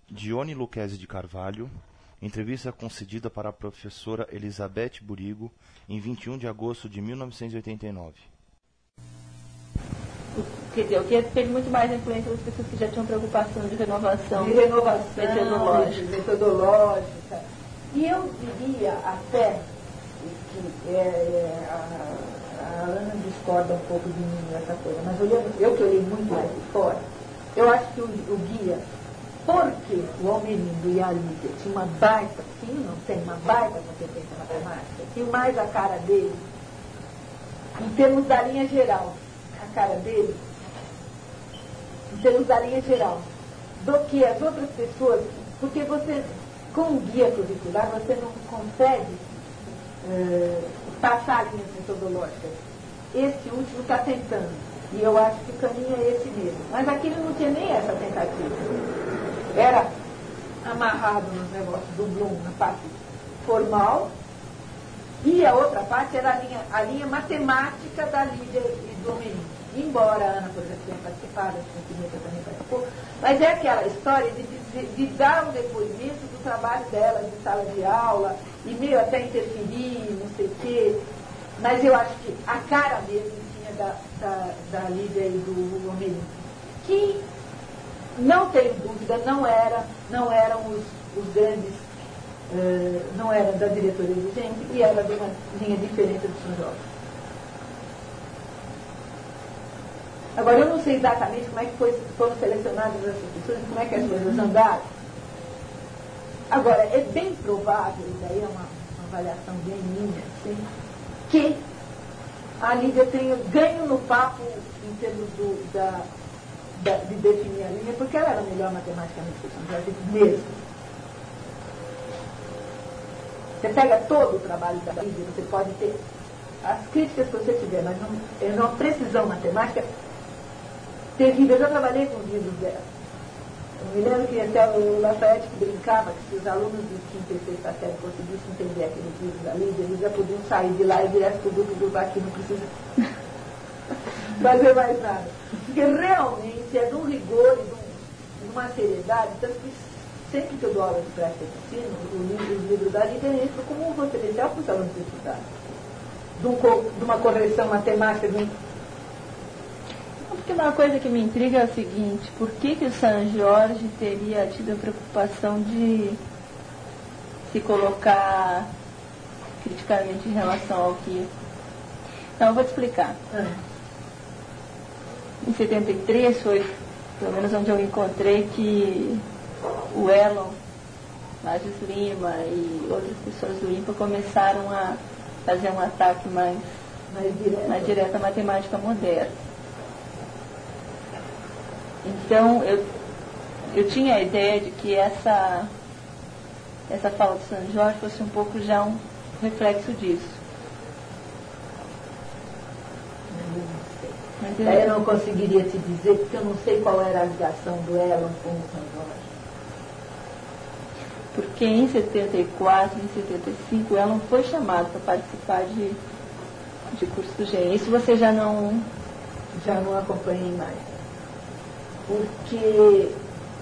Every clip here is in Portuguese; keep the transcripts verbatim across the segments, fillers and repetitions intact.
Dione Lucchesi de Carvalho, entrevista concedida para a professora Elizabeth Burigo em vinte e um de agosto de mil novecentos e oitenta e nove. Quer dizer, o que teve muito mais influência das pessoas que já tinham preocupação de renovação, de renovação metodológica. metodológica. E eu diria até que é, é, a, a Ana discorda um pouco de mim nessa coisa, mas olhando, eu que olhei muito mais de fora, eu acho que o, o guia, porque o Almerindo e a Lídia tinham uma baita, sim, não tem uma baita competência matemática, tinha mais a cara dele, em termos da linha geral, a cara dele, em termos da linha geral, do que as outras pessoas, porque você, com o guia curricular, você não consegue uh, passar linhas metodológicas. Esse último está tentando, e eu acho que o caminho é esse mesmo. Mas aqui não tinha nem essa tentativa. Era amarrado nos negócios do Bloom, na parte formal, e a outra parte era a linha, a linha matemática da Lídia e do Almerindo. Embora a Ana, por exemplo, tenha participado, a Cimeta também participou, mas é aquela história de, de, de dar um depoimento do trabalho dela de sala de aula, e meio até interferir, não sei o quê, mas eu acho que a cara mesmo tinha da, da, da Lídia e do Almerindo, que, não tenho dúvida, não, era, não eram os, os grandes, uh, não eram da diretoria do Gente, e era de uma linha diferente do São Jorge. Agora, eu não sei exatamente como é que foi, foram selecionadas essas pessoas, como é que as coisas andaram. Agora, é bem provável, e daí é uma, uma avaliação bem minha, assim, que a Lídia tenha ganho no papo em termos do, da, da, de definir a linha, porque ela era melhor matematicamente que o São Jorge mesmo. Você pega todo o trabalho da Lídia, você pode ter as críticas que você tiver, mas não, é uma precisão matemática terrível. Eu já trabalhei com os livros dela. Eu me lembro que até o Lafayette que brincava que se os alunos de quinta e sexta série conseguissem entender aqueles livros da Lídia, eles já podiam sair de lá e virar produto do aqui, não precisa fazer mais nada. Porque realmente é de um rigor e de, um, de uma seriedade, tanto que sempre que eu dou aula de prática de ensino, livro, os livros da Lídia entram como um referencial para os alunos estudarem. De, um, de uma correção matemática, de um... Porque uma coisa que me intriga é o seguinte: por que, que o São Jorge teria tido a preocupação de se colocar criticamente em relação ao que... Não, eu vou te explicar. Ah. Em setenta e três foi, pelo menos onde eu encontrei, que o Elon, Lages Lima e outras pessoas do INPA começaram a fazer um ataque mais, mais, direto. mais direto à matemática moderna. Então, eu, eu tinha a ideia de que essa, essa fala de São Jorge fosse um pouco já um reflexo disso. Mas eu, eu não conseguiria te dizer, porque eu não sei qual era a ligação do Elon com o São Jorge. Porque em setenta e quatro, em setenta e cinco, o Elon foi chamado para participar de, de curso do G E. Isso você já não... Já não acompanhei mais. Porque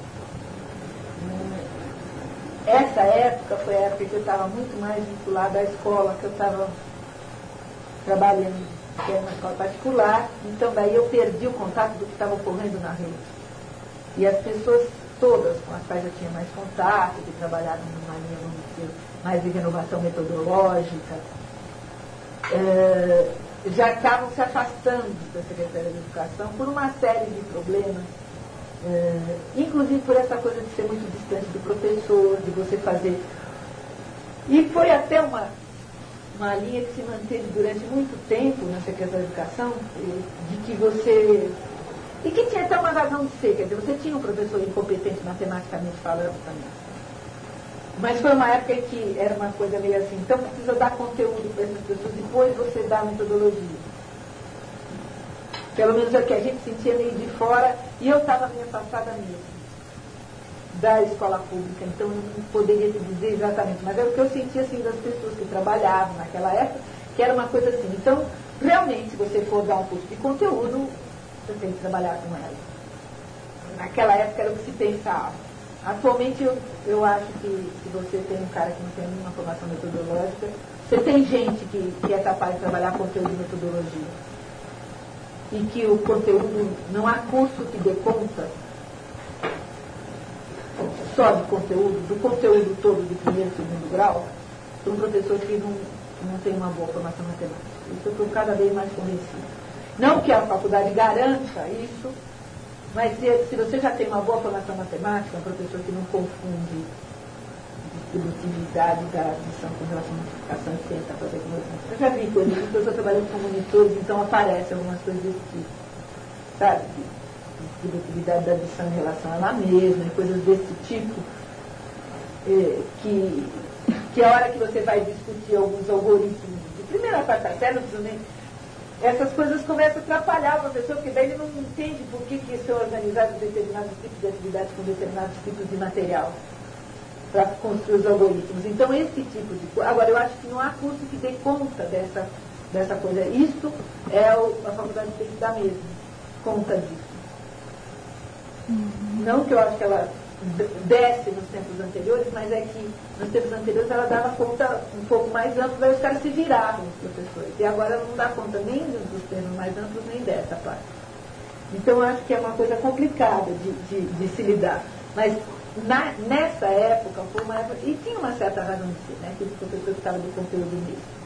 essa época foi a época que eu estava muito mais vinculada à escola que eu estava trabalhando, que era uma escola particular, então daí eu perdi o contato do que estava ocorrendo na rede. E as pessoas todas com as quais eu tinha mais contato, que trabalhavam numa linha, vamos dizer, mais de renovação metodológica, é, já estavam se afastando da Secretaria de Educação por uma série de problemas. Uh, inclusive por essa coisa de ser muito distante do professor, de você fazer. E foi até uma, uma linha que se manteve durante muito tempo na Secretaria de Educação, de que você. E que tinha até uma razão de ser, quer dizer, você tinha um professor incompetente matematicamente falando também. Mas foi uma época em que era uma coisa meio assim, então precisa dar conteúdo para essas pessoas, depois você dá a metodologia. Pelo menos é o que a gente sentia meio de fora, e eu estava meio afastada mesmo da escola pública, então eu não poderia te dizer exatamente, mas é o que eu sentia assim das pessoas que trabalhavam naquela época, que era uma coisa assim. Então, realmente, se você for dar um curso de conteúdo, você tem que trabalhar com ela. Naquela época era o que se pensava. Atualmente, eu, eu acho que se você tem um cara que não tem nenhuma formação metodológica, você tem gente que, que é capaz de trabalhar conteúdo e metodologia. E que o conteúdo, não há curso que dê conta só de conteúdo, do conteúdo todo de primeiro e segundo grau, para um professor que não, não tem uma boa formação matemática. Isso eu estou cada vez mais convencida. Não que a faculdade garanta isso, mas se, se você já tem uma boa formação matemática, um professor que não confunde distributividade da adição com relação à multiplicação e tenta fazer com relação. Eu já vi coisas, eu estou trabalhando com monitores, então aparecem algumas coisas desse tipo. Sabe? Distributividade da adição em relação a ela mesma, e coisas desse tipo, eh, que, que a hora que você vai discutir alguns algoritmos de primeira a quarta série, não precisa nem. Essas coisas começam a atrapalhar o professor, porque daí ele não entende por que, que são organizados determinados tipos de atividades com determinados tipos de material para construir os algoritmos. Então, esse tipo de coisa. Agora, eu acho que não há curso que dê conta dessa, dessa coisa. Isto é o, a faculdade tem que dar mesmo conta disso. Uhum. Não que eu acho que ela desce nos tempos anteriores, mas é que nos tempos anteriores ela dava conta um pouco mais ampla, daí os caras se viravam, os professores. E agora ela não dá conta nem dos termos mais amplos, nem dessa parte. Então, eu acho que é uma coisa complicada de, de, de se lidar. Mas, na, nessa época, foi uma época, e tinha uma certa razão de ser, né? Que o professor estava do conteúdo mesmo.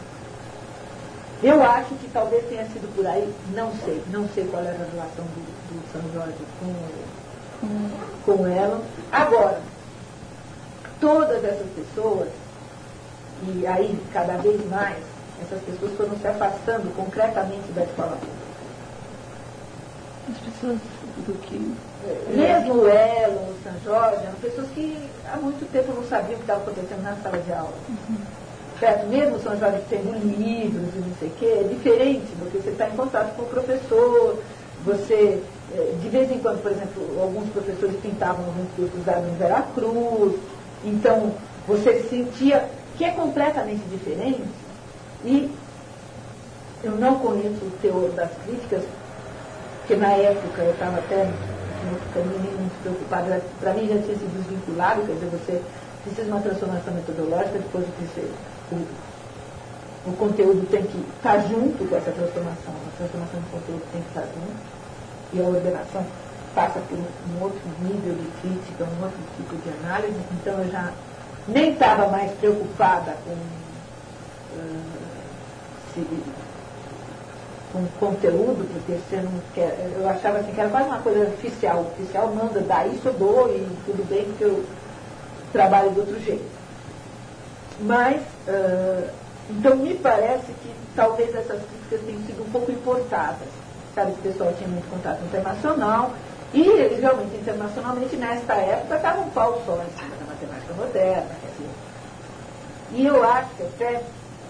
Eu acho que talvez tenha sido por aí, não sei, não sei qual era a relação do, do São Jorge com, com, com ela. Agora, todas essas pessoas, e aí cada vez mais, essas pessoas foram se afastando concretamente da escola pública. As pessoas do que... Mesmo o Elon, o São Jorge, eram pessoas que há muito tempo não sabiam o que estava acontecendo na sala de aula. Uhum. Certo? Mesmo o São Jorge tendo livros e não sei o quê, é diferente, porque você está em contato com o professor, você, de vez em quando, por exemplo, alguns professores pintavam alguns cursos dados em Veracruz, então você sentia que é completamente diferente, e eu não conheço o teor das críticas, porque na época eu estava até no caminho muito preocupada, para mim já tinha sido desvinculado, quer dizer, você precisa de uma transformação metodológica, depois de que o, o conteúdo tem que estar junto com essa transformação, a transformação do conteúdo tem que estar junto, e a ordenação passa por um outro nível de crítica, um outro tipo de análise, então eu já nem estava mais preocupada com, uh, se, com conteúdo, porque você não quer, eu achava assim, que era quase uma coisa oficial, o oficial manda dar isso, eu dou, e tudo bem, porque eu trabalho de outro jeito. Mas, uh, então me parece que talvez essas críticas tenham sido um pouco importadas. Sabe, que o pessoal tinha muito contato internacional, e eles realmente, internacionalmente, nesta época, estavam um pau só em cima da matemática moderna. Quer dizer. E eu acho que até...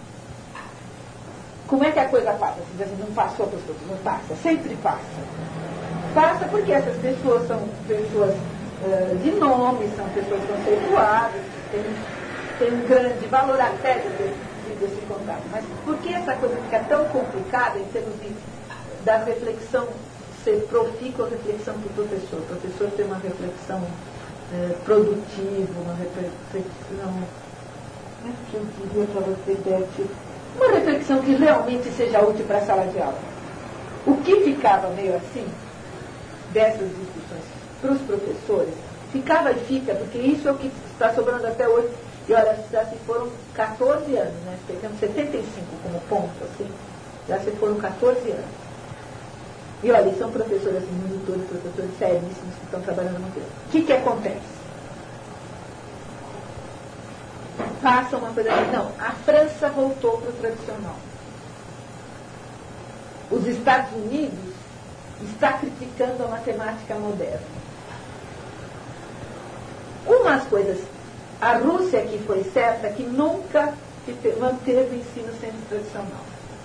Como é que a coisa passa? Você diz assim, não passou para as pessoas, não passa, sempre passa. Passa porque essas pessoas são pessoas uh, de nome, são pessoas conceituadas, têm, têm um grande valor até de, de, desse contato. Mas por que essa coisa fica tão complicada em termos de, da reflexão ser profícua, reflexão para o professor? O professor ter uma reflexão uh, produtiva, uma reflexão... Como é que eu diria para você, Beth? Uma reflexão que realmente seja útil para a sala de aula. O que ficava meio assim, dessas discussões para os professores, ficava e fica, porque isso é o que está sobrando até hoje. E olha, já se foram quatorze anos, né? Pegando setenta e cinco como ponto, assim, já se foram quatorze anos. E olha, são professores, assim, monitores, professores seríssimos que estão trabalhando no tempo. O que que acontece? Passa uma coisa assim, não, a França voltou para o tradicional. Os Estados Unidos está criticando a matemática moderna. Umas coisas, a Rússia que foi certa, que nunca manteve o ensino semi-tradicional.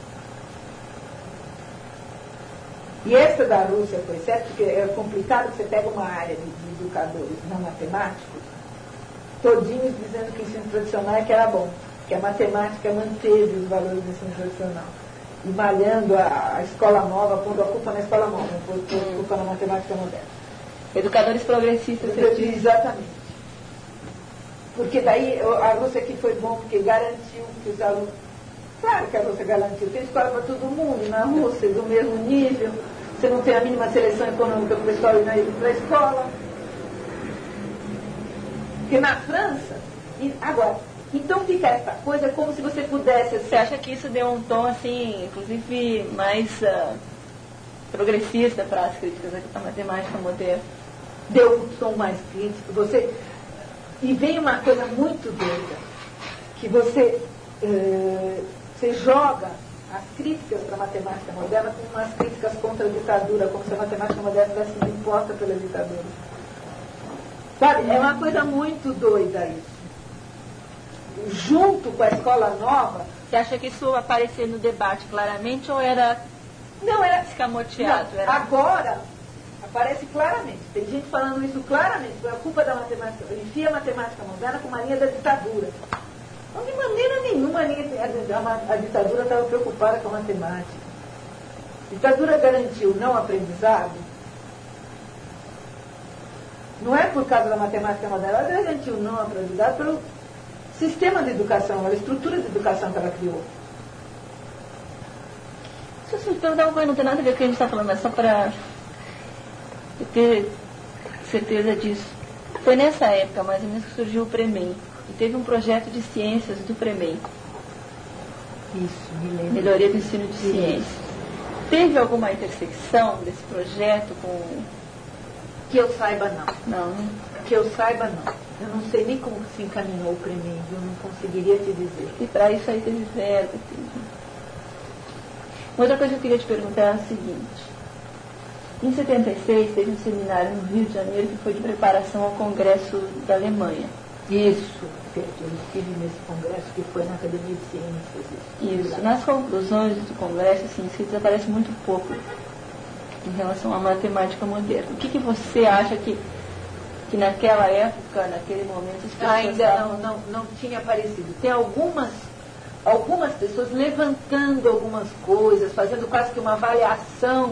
E essa da Rússia foi certa, porque é complicado, você pega uma área de, de educadores não matemáticos, todinhos dizendo que o ensino tradicional é que era bom, que a matemática manteve os valores do ensino tradicional. E malhando a, a escola nova, pondo a culpa na escola nova, pondo a culpa na matemática moderna. Educadores progressistas. Exatamente. Porque daí a Rússia aqui foi bom, porque garantiu que os alunos... Claro que a Rússia garantiu, tem escola para todo mundo, na Rússia, do mesmo nível, você não tem a mínima seleção econômica para o pessoal ir para a escola. Porque na França... E, agora, então fica essa coisa como se você pudesse... Você acha que isso deu um tom, assim, inclusive mais uh, progressista para as críticas à matemática moderna? Deu um tom mais crítico. Você... E vem uma coisa muito doida, que você, eh, você joga as críticas para a matemática moderna com umas críticas contra a ditadura, como se a matemática moderna tivesse sido imposta pela ditadura. Sabe? É uma coisa muito doida isso. Junto com a escola nova... Você acha que isso aparecia no debate claramente ou era... Não, era escamoteado? Não, era... Agora... Aparece claramente, tem gente falando isso claramente, foi a culpa da matemática, enfia a matemática moderna com mania da ditadura. Não, de maneira nenhuma a, a, a ditadura estava preocupada com a matemática. A ditadura garantiu não aprendizado, não é por causa da matemática moderna, ela garantiu não aprendizado pelo sistema de educação, pela estrutura de educação que ela criou. Se eu me perguntar uma coisa, não tem nada a ver com o que a gente está falando, é só para... eu ter certeza disso. Foi nessa época, mais ou menos, que surgiu o PREMEM. E teve um projeto de ciências do PREMEM. Isso, me lembro. Melhoria do ensino de ciências. Teve alguma intersecção desse projeto com... Que eu saiba, não. Não, né? Que eu saiba, não. Eu não sei nem como se encaminhou o PREMEM, eu não conseguiria te dizer. E para isso aí teve verba. Teve... Outra coisa que eu queria te perguntar é a seguinte. Em setenta e seis, teve um seminário no Rio de Janeiro que foi de preparação ao Congresso da Alemanha. Isso, eu estive nesse congresso que foi na Academia de Ciências. Isso. Isso. Nas conclusões do congresso, assim, se desaparece muito pouco em relação à matemática moderna. O que, que você acha que, que naquela época, naquele momento, as pessoas ainda estavam... não, não, não tinha aparecido? Tem algumas, algumas pessoas levantando algumas coisas, fazendo quase que uma avaliação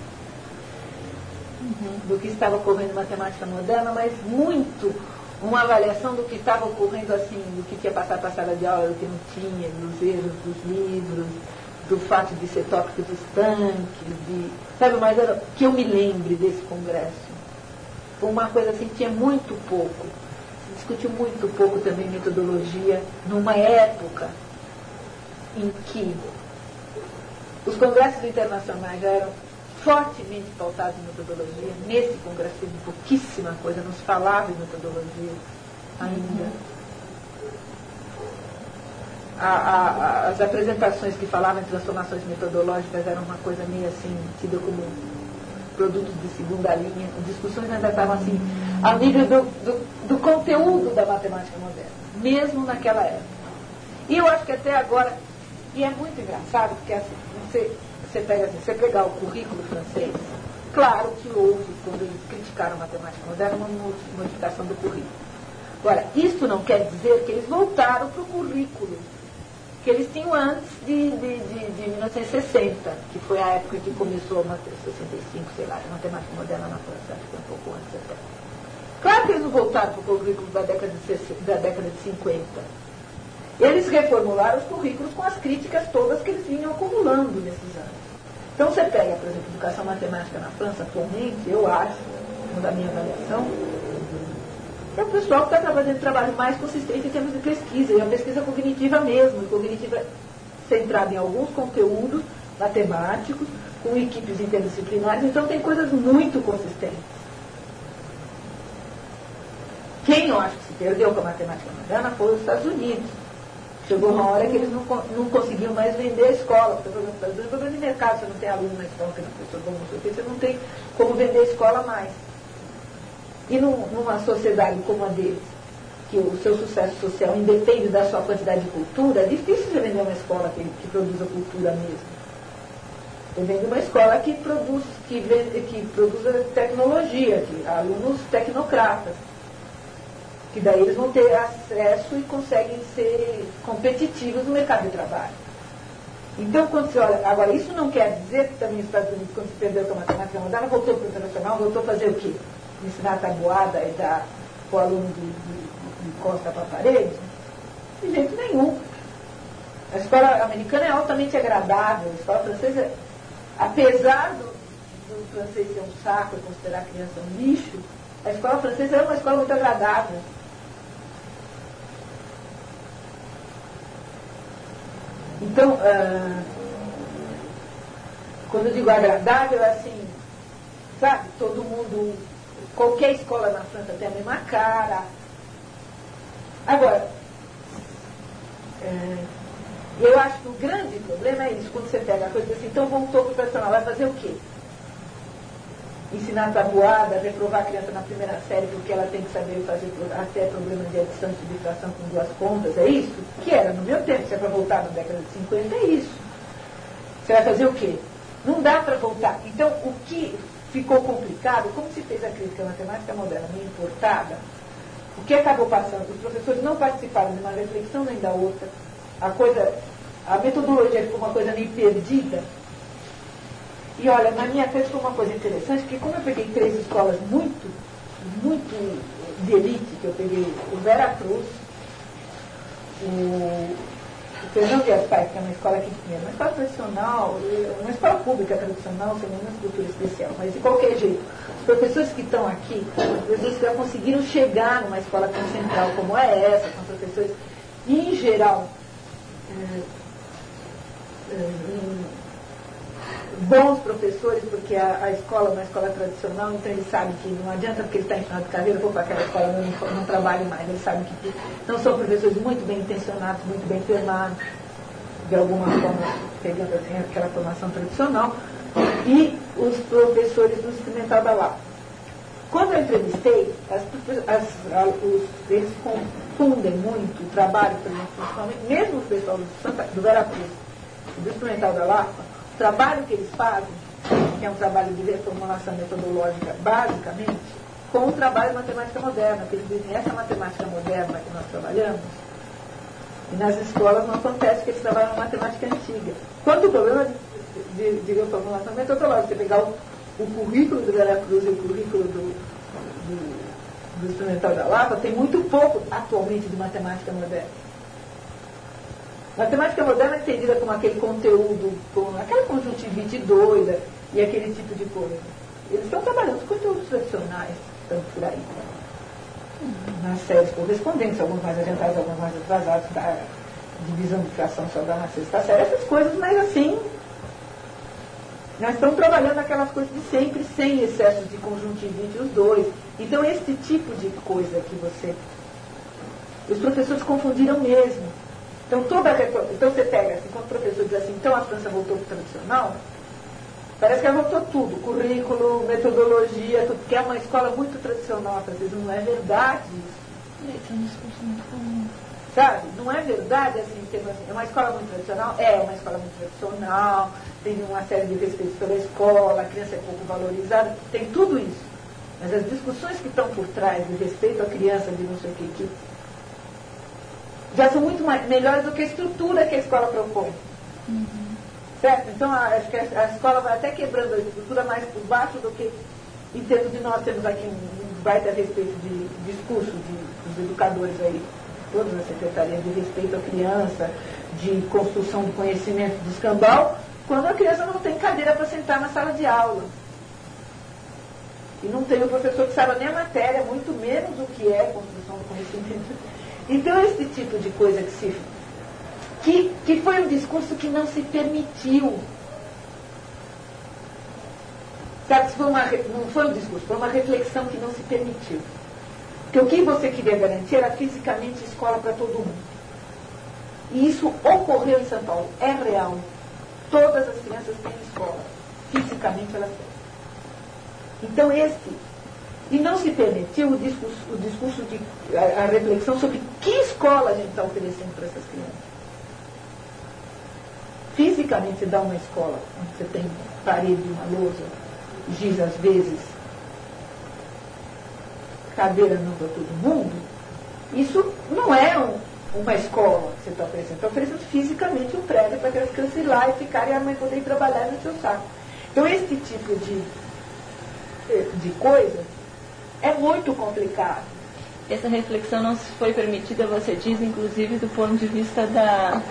Uhum. do que estava ocorrendo em matemática moderna, mas muito uma avaliação do que estava ocorrendo, assim, do que tinha passado para a sala de aula, do que não tinha, dos erros dos livros, do fato de ser tópicos estanques, de, sabe, mas era, que eu me lembre desse congresso. Foi uma coisa assim, tinha muito pouco. Se discutiu muito pouco também metodologia, numa época em que os congressos internacionais já eram fortemente pautados em metodologia. Nesse congresso teve pouquíssima coisa, não se falava em metodologia ainda. A, a, as apresentações que falavam em transformações metodológicas eram uma coisa meio assim, tida como produtos de segunda linha. As discussões ainda estavam assim, ao nível do, do, do conteúdo da matemática moderna, mesmo naquela época. E eu acho que até agora, e é muito engraçado, porque assim, você... Você, pega, assim, você pegar o currículo francês, claro que houve, quando eles criticaram a matemática moderna, uma modificação do currículo. Agora, isso não quer dizer que eles voltaram para o currículo que eles tinham antes de, de, de, de mil novecentos e sessenta, que foi a época que começou a sessenta e cinco, sei lá, a matemática moderna na França, acho que foi um pouco antes até. Claro que eles não voltaram para o currículo da década de, da década de cinquenta. Eles reformularam os currículos com as críticas todas que eles vinham acumulando nesses anos. Então você pega, por exemplo, educação matemática na França atualmente, eu acho, da minha avaliação, é o pessoal que está fazendo trabalho mais consistente em termos de pesquisa, e a pesquisa cognitiva mesmo, cognitiva centrada em alguns conteúdos matemáticos, com equipes interdisciplinares, então tem coisas muito consistentes. Quem eu acho que se perdeu com a matemática moderna foi os Estados Unidos. Chegou uma hora que eles não, não conseguiam mais vender a escola, porque o problema é problema de mercado, você não tem aluno na escola, tem professor bom, não sei o que, você não tem como vender a escola mais. E num, numa sociedade como a deles, que o seu sucesso social independe da sua quantidade de cultura, é difícil você vender uma escola que, que produza cultura mesmo. Você vende uma escola que produz, que vende, que produza tecnologia, que, alunos tecnocratas. Que daí eles vão ter acesso e conseguem ser competitivos no mercado de trabalho. Então, quando você olha... Agora, isso não quer dizer que também os Estados Unidos, quando se perdeu com a matemática moderna, voltou para o internacional, voltou a fazer o quê? ensinar a tabuada e dar o aluno de, de, de costa para a parede? De jeito nenhum. A escola americana é altamente agradável, a escola francesa, apesar do, do francês ser um saco e considerar a criança um lixo, a escola francesa é uma escola muito agradável. Então, ah, quando eu digo agradável, é assim, sabe, todo mundo, qualquer escola na França tem a mesma cara. Agora, é, eu acho que o grande problema é isso, quando você pega a coisa e diz assim, então voltou para o profissional, vai fazer o quê? Ensinar tabuada, reprovar a criança na primeira série porque ela tem que saber fazer até problema de adição e subtração com duas contas, é isso? Que era no meu tempo, se é para voltar na década de cinquenta, é isso. Você vai fazer o quê? Não dá para voltar. Então, o que ficou complicado, como se fez a crítica matemática moderna meio importada, o que acabou passando? Os professores não participaram de uma reflexão nem da outra. A coisa, a metodologia ficou uma coisa meio perdida. E olha, na minha tese foi uma coisa interessante, porque como eu peguei três escolas muito, muito de elite, que eu peguei o Vera Cruz, o, o Fernão Dias Pais, que é uma escola que tinha, uma escola tradicional, uma escola pública tradicional, sem nenhuma estrutura especial, mas de qualquer jeito, os professores que estão aqui, os professores que já conseguiram chegar numa escola tão central como é essa, são professores, em geral, é, é, bons professores, porque a, a escola é uma escola tradicional, então eles sabem que não adianta porque ele está em final de carreira, vou para aquela escola, não, não trabalho mais, eles sabem que não são professores muito bem intencionados, muito bem formados, de alguma forma pegando assim aquela formação tradicional, e os professores do Experimental da Lapa. Quando eu entrevistei, as, as, os, eles confundem muito o trabalho, por exemplo, mesmo o pessoal do, Santa, do Veracruz, do Experimental da Lapa, o trabalho que eles fazem, que é um trabalho de reformulação metodológica, basicamente, com o trabalho de matemática moderna, que eles dizem, essa matemática moderna que nós trabalhamos, e nas escolas não acontece que eles trabalham matemática antiga. Quanto o problema de, de, de reformulação metodológica, você pegar o, o currículo do Veracruz e o currículo do, do, do Experimental da Lapa, tem muito pouco atualmente de matemática moderna. Matemática moderna é entendida como aquele conteúdo, com aquela conjuntivite doida e aquele tipo de coisa. Eles estão trabalhando com conteúdos tradicionais, estão por aí. Nas séries correspondentes, alguns mais adiantados, alguns mais atrasados, da divisão de fração só dá na sexta série, essas coisas, mas assim, nós estamos trabalhando aquelas coisas de sempre, sem excessos de conjuntivite, os dois. Então, esse tipo de coisa que você... Os professores confundiram mesmo. Então, toda a... então você pega, assim, quando o professor diz assim, então a França voltou para o tradicional, parece que ela voltou tudo, currículo, metodologia, tudo, porque é uma escola muito tradicional, às vezes não é verdade isso. É um discurso muito comum. Sabe? Não é verdade, assim, é uma escola muito tradicional? É uma escola muito tradicional, tem uma série de respeitos pela escola, a criança é pouco valorizada, tem tudo isso. Mas as discussões que estão por trás de respeito à criança, de não sei o que, que já são muito mais, melhores do que a estrutura que a escola propõe. Uhum. Certo? Então, a, acho que a, a escola vai até quebrando a estrutura mais por baixo do que, em termos de nós temos aqui um, um baita respeito de discurso de, dos educadores aí, todas as secretarias de respeito à criança, de construção do conhecimento do escambau, quando a criança não tem cadeira para sentar na sala de aula. E não tem o professor que saiba nem a matéria, muito menos o que é construção do conhecimento. Então, esse tipo de coisa que se... Que, que foi um discurso que não se permitiu. Sabe, foi uma, não foi um discurso, foi uma reflexão que não se permitiu. Porque o que você queria garantir era fisicamente escola para todo mundo. E isso ocorreu em São Paulo, é real. Todas as crianças têm escola. Fisicamente elas têm. Então este... E não se permitiu o discurso, o discurso de... A, a reflexão sobre que escola a gente está oferecendo para essas crianças. Fisicamente, você dá uma escola onde você tem parede, uma lousa, giz às vezes, cadeira não para todo mundo, isso não é um, uma escola que você está oferecendo. Está oferecendo fisicamente um prédio para que as crianças ir lá e ficarem e a mãe poder ir trabalhar no seu saco. Então, esse tipo de, de coisa É muito complicado. Essa reflexão não foi permitida, você diz, inclusive, do ponto de vista da...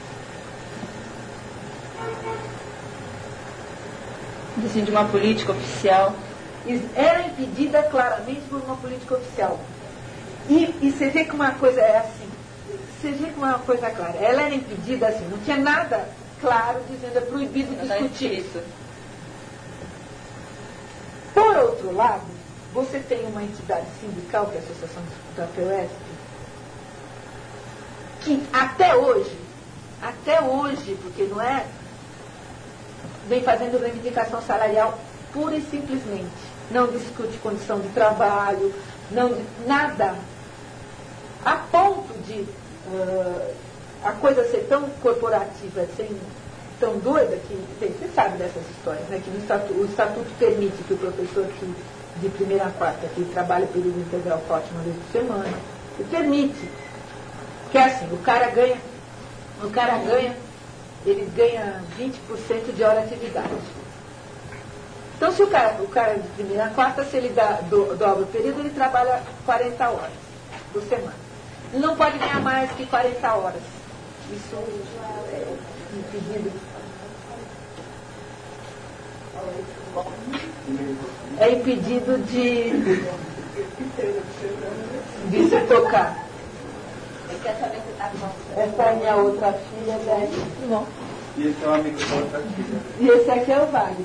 assim, de uma política oficial. Era impedida claramente por uma política oficial. E, e você vê que uma coisa é assim, você vê que uma coisa clara, ela era impedida assim, não tinha nada claro dizendo é proibido discutir isso. Por outro lado, você tem uma entidade sindical, que é a Associação da P O S, que até hoje, até hoje, porque não é, vem fazendo reivindicação salarial pura e simplesmente. Não discute condição de trabalho, não, nada. A ponto de uh, a coisa ser tão corporativa, ser tão doida, que bem, você sabe dessas histórias, né? Que no estatuto, o estatuto permite que o professor que, de primeira a quarta que trabalha período integral forte uma vez por semana, e permite. Que é assim, o cara ganha, o cara ganha, ele ganha vinte por cento de hora de atividade. Então, se o cara, o cara de primeira a quarta, se ele dá, do, dobra o período, ele trabalha quarenta horas por semana. Ele não pode ganhar mais que quarenta horas. Isso é impedido. É impedido de, de se tocar. Essa é a minha outra filha, né? Bom. E esse é um amigo da outra filha. E esse aqui é o Wagner.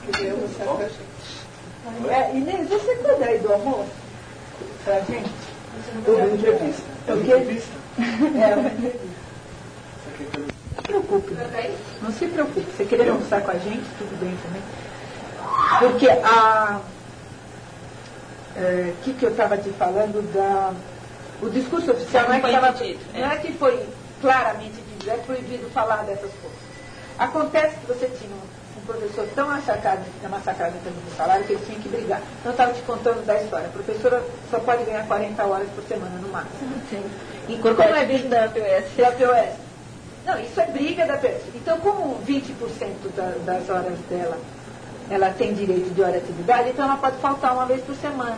É, Inês, você cuida aí do almoço? Pra gente? Eu uma entrevista. O quê? É, uma entrevista. Não se preocupe. Não se preocupe. Se querer almoçar com a gente, tudo bem também. Porque a... O é, que, que eu estava te falando da... O discurso oficial não é que, tava, não é que foi claramente dito, é proibido falar dessas coisas. Acontece que você tinha um, um professor tão massacrado, massacrado em termos de salário, que ele tinha que brigar. Então eu estava te contando da história. A professora só pode ganhar quarenta horas por semana, no máximo. Sim. E como é briga da P O S? Da P O S. Não, isso é briga da P O S. Então, como vinte por cento da, das horas dela, ela tem direito de hora de atividade, então ela pode faltar uma vez por semana.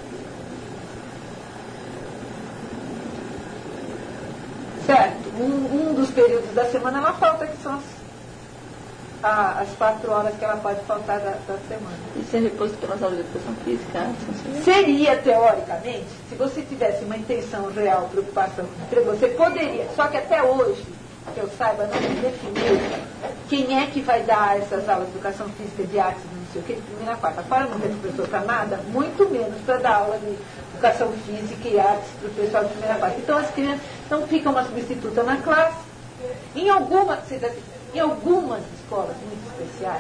Certo? Um, um dos períodos da semana ela falta, que são as, a, as quatro horas que ela pode faltar da, da semana. Isso é reposto pelas aulas de educação física? Seria, teoricamente, se você tivesse uma intenção real, preocupação com emprego, você poderia, só que até hoje, que eu saiba, não se definiu quem é que vai dar essas aulas de educação física, de artes, não sei o que, de primeira a quarta. Fora não ter professor para nada, muito menos para dar aula de educação física e artes para o pessoal de primeira a quarta. Então as crianças não ficam uma substituta na classe. Em algumas, em algumas escolas muito especiais,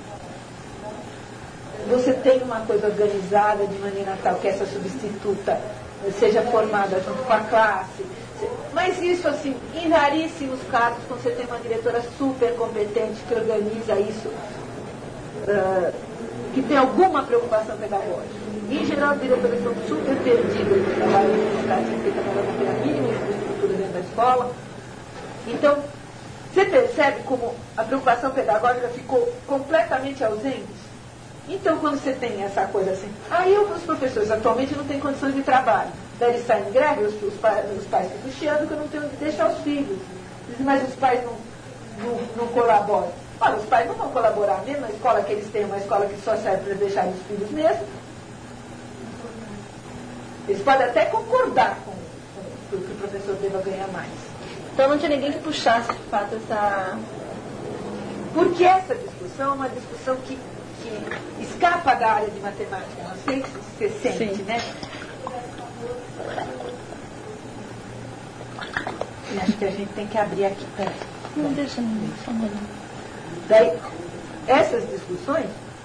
você tem uma coisa organizada de maneira tal que essa substituta seja formada junto com a classe. Mas isso, assim, em raríssimos casos, quando você tem uma diretora super competente que organiza isso, uh, que tem alguma preocupação pedagógica. Em geral, as diretoras são super perdidas no trabalho em lugares que não tem a mínima infraestrutura dentro da escola. Então, você percebe como a preocupação pedagógica ficou completamente ausente? Então, quando você tem essa coisa assim, aí os professores atualmente não têm condições de trabalho. Daí eles saem em greve, os, os, pais, os pais ficam chiando que eu não tenho onde deixar os filhos. Dizem, mas os pais não, não, não colaboram. Olha, os pais não vão colaborar mesmo, a escola que eles têm é uma escola que só serve para deixar os filhos mesmo. Eles podem até concordar com, com, com que o professor deva ganhar mais. Então não tinha ninguém que puxasse, de fato, essa... Porque essa discussão é uma discussão que, que escapa da área de matemática. Não sei se você sente, Sim. né? Eu acho que a gente tem que abrir aqui. Pera. Não deixa ninguém, só uma olhada. Daí, essas discussões,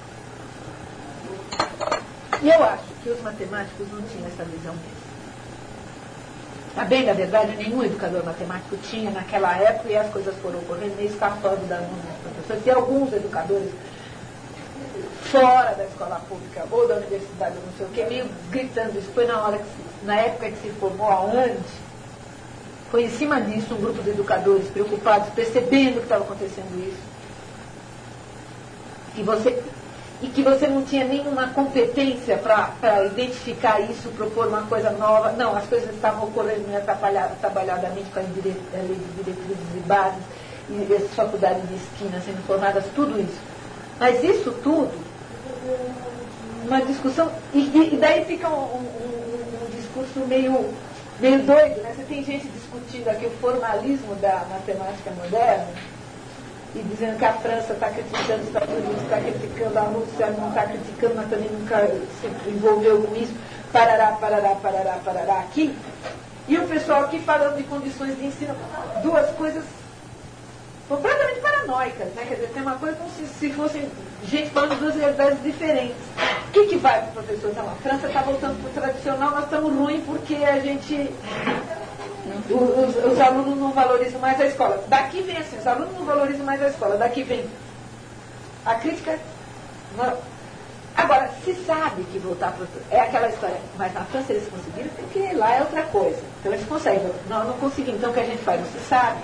e eu acho que os matemáticos não tinham essa visão mesmo. A bem da verdade, nenhum educador matemático tinha naquela época, e as coisas foram ocorrendo meio escapando da mão dos professores. E alguns educadores fora da escola pública ou da universidade, não sei o que, meio gritando isso. Foi na hora que se, na época que se formou a U N D, foi em cima disso um grupo de educadores preocupados, percebendo que estava acontecendo isso. E você e que você não tinha nenhuma competência para identificar isso, propor uma coisa nova. Não, as coisas estavam ocorrendo meio atrapalhadamente com a lei de diretrizes e bases, e as faculdades de esquina sendo formadas, tudo isso. Mas isso tudo, uma discussão, e, e daí fica um, um, um, um discurso meio, meio doido, né? Você tem gente discutindo aqui o formalismo da matemática moderna, e dizendo que a França está criticando os Estados Unidos, está criticando a Rússia, não está criticando, mas também nunca se envolveu com isso, parará, parará, parará, parará, aqui. E o pessoal aqui falando de condições de ensino, duas coisas completamente paranoicas, né? Quer dizer, tem uma coisa como se, se fossem gente falando de duas realidades diferentes. O que, que vai para o professor? Então, a França está voltando para o tradicional, nós estamos ruins porque a gente... Os, os alunos não valorizam mais a escola. Daqui vem assim, os alunos não valorizam mais a escola. Daqui vem a crítica. Não. Agora, se sabe que voltar para... É aquela história, mas na França eles conseguiram, porque lá é outra coisa. Então eles conseguem. Nós não conseguimos. Então o que a gente faz? Não se sabe.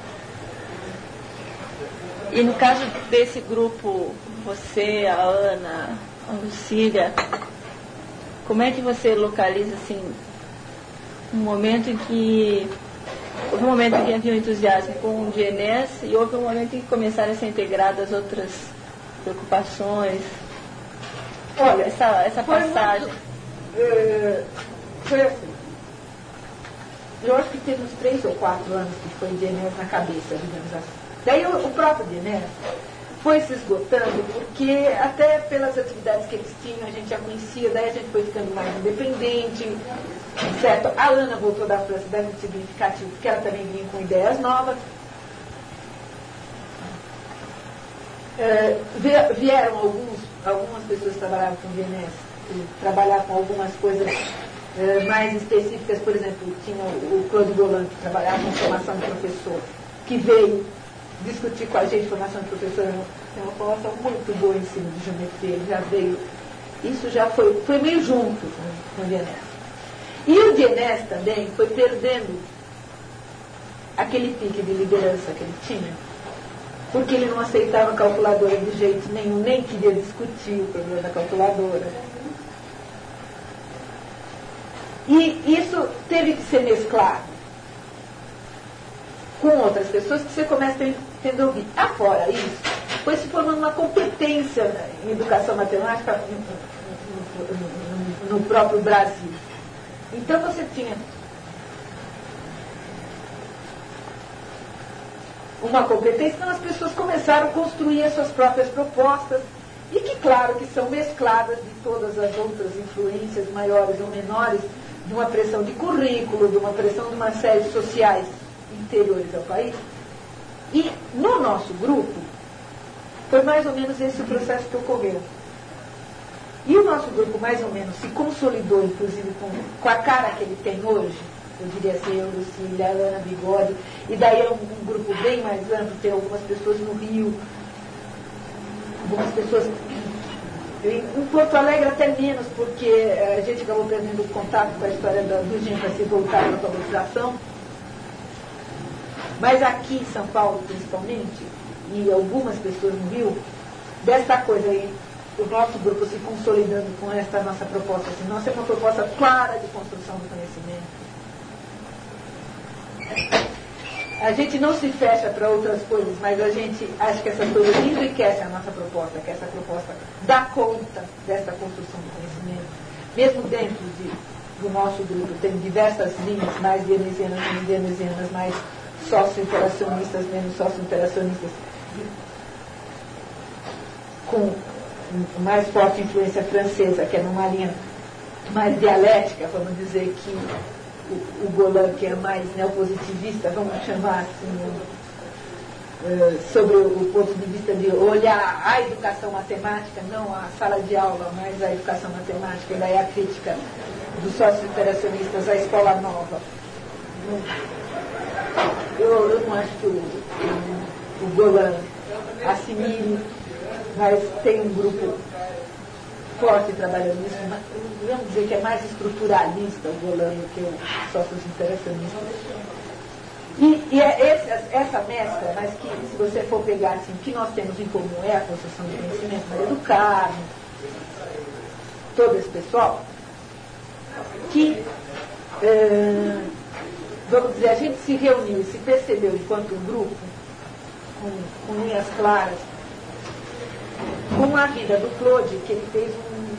E no caso desse grupo, você, a Ana, a Lucília, como é que você localiza, assim, um momento em que... Houve um momento em que havia um entusiasmo com o D N S e houve um momento em que começaram a ser integradas outras preocupações. Olha, essa, essa foi passagem. Muito, uh, foi assim. Eu acho que teve uns três ou quatro anos que foi D N S na cabeça, digamos assim. Daí o, o próprio D N S foi se esgotando, porque até pelas atividades que eles tinham, a gente já conhecia, daí a gente foi ficando mais independente, certo? A Ana voltou da França, deve ser significativo, porque ela também vinha com ideias novas. É, vieram alguns, algumas pessoas que trabalhavam com D N S, trabalhar com algumas coisas é, mais específicas, por exemplo, tinha o Claude Golan, que trabalhava com formação de professor, que veio discutir com a gente formação de professor, tem uma formação muito boa em ensino de geometria, ele já veio, isso já foi, foi meio junto com o D N S. E o D N S também foi perdendo aquele pique de liderança que ele tinha, porque ele não aceitava a calculadora de jeito nenhum, nem queria discutir o problema da calculadora. E isso teve que ser mesclado com outras pessoas que você começa a tendo ouvir. Afora isso, foi se formando uma competência em educação matemática no, no, no próprio Brasil. Então você tinha uma competência, então as pessoas começaram a construir as suas próprias propostas, e que claro que são mescladas de todas as outras influências maiores ou menores, de uma pressão de currículo, de uma pressão de uma série de sociais interiores ao país. E no nosso grupo, foi mais ou menos esse o processo que ocorreu. E o nosso grupo, mais ou menos, se consolidou, inclusive, com, com a cara que ele tem hoje, eu diria assim, eu, Lucília, Ana, Bigode, e daí é um, um grupo bem mais amplo, tem algumas pessoas no Rio, algumas pessoas em Porto Alegre até menos, porque a gente acabou perdendo o contato com a história da, do G E M para se voltar à alfabetização. Mas aqui em São Paulo, principalmente, e algumas pessoas no Rio, desta coisa aí, o nosso grupo se consolidando com esta nossa proposta. Assim, nossa é uma proposta clara de construção do conhecimento. A gente não se fecha para outras coisas, mas a gente acha que essas coisas enriquecem a nossa proposta, que essa proposta dá conta dessa construção do conhecimento. Mesmo dentro de, do nosso grupo, tem diversas linhas, mais dionesianas, menos dionesianas, mais sócio-interacionistas, menos sócio-interacionistas, com mais forte influência francesa, que é numa linha mais dialética, vamos dizer que o, o Golan, que é mais neopositivista, vamos chamar assim, uh, sobre o ponto de vista de olhar a educação matemática, não a sala de aula, mas a educação matemática, e daí a crítica dos sócio-interacionistas à escola nova. Eu, eu não acho que o, o, o Golan assimile, mas tem um grupo forte trabalhando nisso, mas, vamos dizer que é mais estruturalista o Golan do que o sócios interacionistas. E, e é esse, essa mescla, mas que se você for pegar assim, o que nós temos em comum é a construção de conhecimento, Maria do Carmo, todo esse pessoal, que, é, vamos dizer, a gente se reuniu e se percebeu enquanto um grupo, com, com linhas claras, com a vida do Claude, que ele fez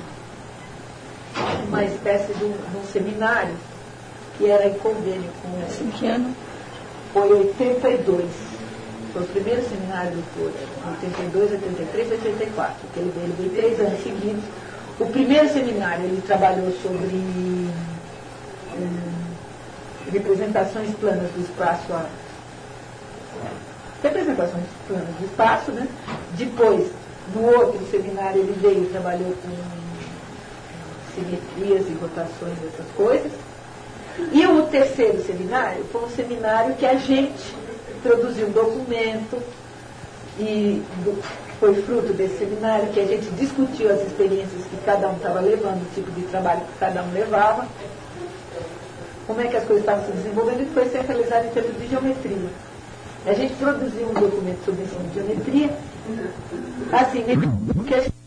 um, uma espécie de um, de um seminário, que era em convênio com... Esse que ano? Foi em oitenta e dois. Foi o primeiro seminário do Claude, oitenta e dois, oitenta e três, oitenta e quatro, que ele veio, ele veio três anos seguidos. O primeiro seminário ele trabalhou sobre hum, representações planas do espaço, a, representações planas do espaço, né? Depois, no outro seminário, ele veio e trabalhou com simetrias e rotações, essas coisas. E o terceiro seminário foi um seminário que a gente produziu um documento e do, foi fruto desse seminário que a gente discutiu as experiências que cada um estava levando, o tipo de trabalho que cada um levava, como é que as coisas estavam se desenvolvendo, e foi centralizado em termos de geometria. A gente produziu um documento sobre ensino de geometria, assim, que a gente